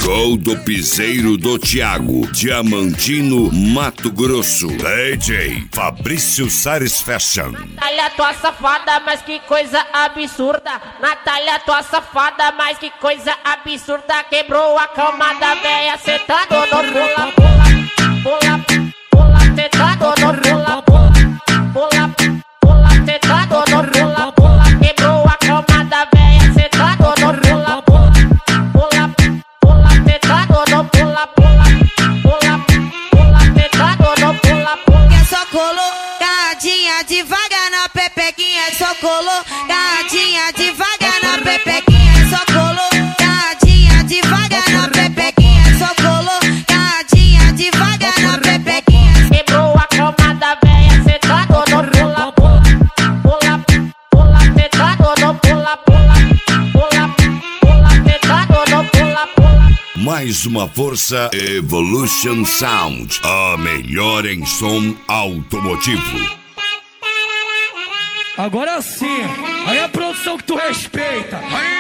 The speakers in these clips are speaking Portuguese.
Show do piseiro do Thiago, Diamantino, Mato Grosso. DJ Fabrício Sares Fashion. Natália, tua safada, mas que coisa absurda. Natália, tua safada, mas que coisa absurda. Quebrou a cama da véia, sentado no pula, pula, pula, pula, sentado no pula, pula, pula, pula, sentado no pula, pula. Quebrou a cama da véia, sentado no pula, pula, pula, pula, sentado no pula, pula, pula, pula, sentado no pula, pula. Que só colocadinha devagar na pepequinha, só colocadinha devagar na pepequinha, só colocadinha devagar na pepequinha, só colocadinha devagar na pepequinha. Quebrou a cama da véia, sentado no pula, pula, pula, pula, sentado no pula, pula, pula, pula, sentado no pula, pula. Mais uma força Evolution Sound, a melhor em som automotivo. Agora sim, aí a produção que tu respeita.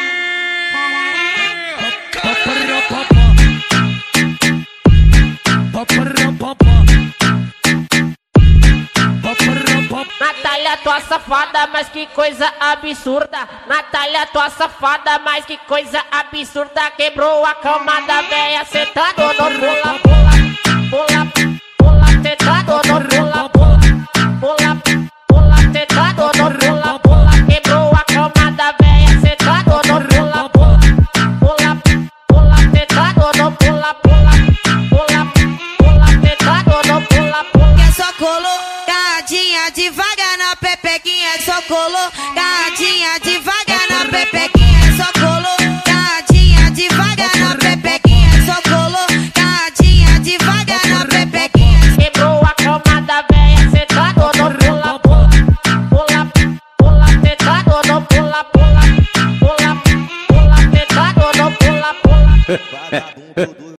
Natália, tua safada, mas que coisa absurda. Natália, tua safada, mas que coisa absurda. Quebrou a cama da véia, sentado no pula, pula, pula, pula, sentado no pula, pula, pula, pula, sentado no pula, pula. Quebrou a cama da véia, sentado no pula, pula, pula, pula, sentado no pula, pula, pula, pula, sentado no pula, pula. Que só colocadinha devagar na pepequinha, só colocadinha devagar na pepequinha, só colocadinha devagar na pepequinha, só colocadinha devagar na pepequinha. Quebrou a cama da véia, sentado no pula, pula, pula, pula, sentado no pula, pula, pula, pula, sentado no pula, pula.